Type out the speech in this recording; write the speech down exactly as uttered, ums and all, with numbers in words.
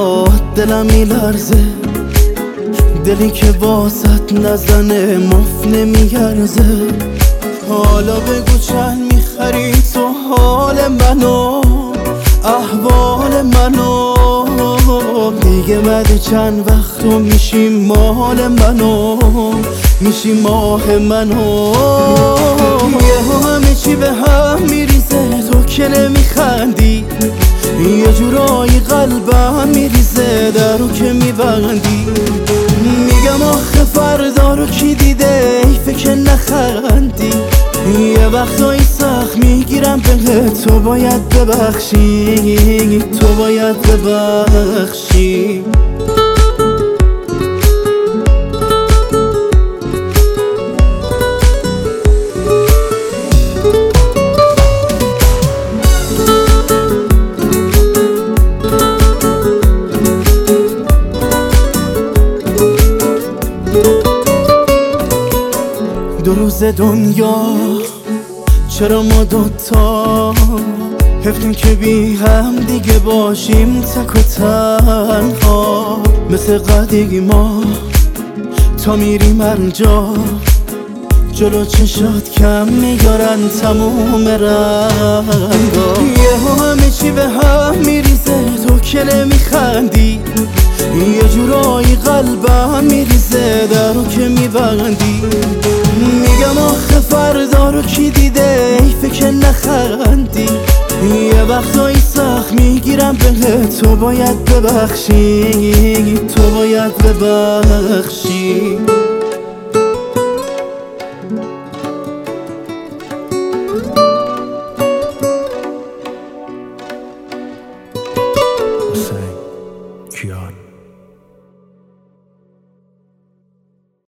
برات دلم میلرزه، دلی که واسط نزنه مف نمیگرزه. حالا بگو چند میخری تو حال منو، احوال منو. دیگه بعد چند وقت تو میشی مال منو، میشی ماه منو. یه همه چی به هم میریزه تو که نمیخندی، یه جورایی قلبم میریزه درو که میبندی. میگم آخه فردا رو کی دیده ایفه که نخندی. یه وقتایی سخت میگیرم به تو باید ببخشی، تو باید ببخشی. دو روز دنیا چرا ما دوتا حفتیم که بی هم دیگه باشیم تک و تنها. مثل قدیمی ما تا میریم هرجا جلو چشات کم میارن تموم رنگا. یه همه چی به هم میریزه تو که نمیخندی، یه جورایی قلبم میریزه درو که میبندی. میگم آخه فردا رو کی دیده ایفه که نخندی. یه وقتایی سخت میگیرم به تو باید ببخشی، تو باید ببخشی.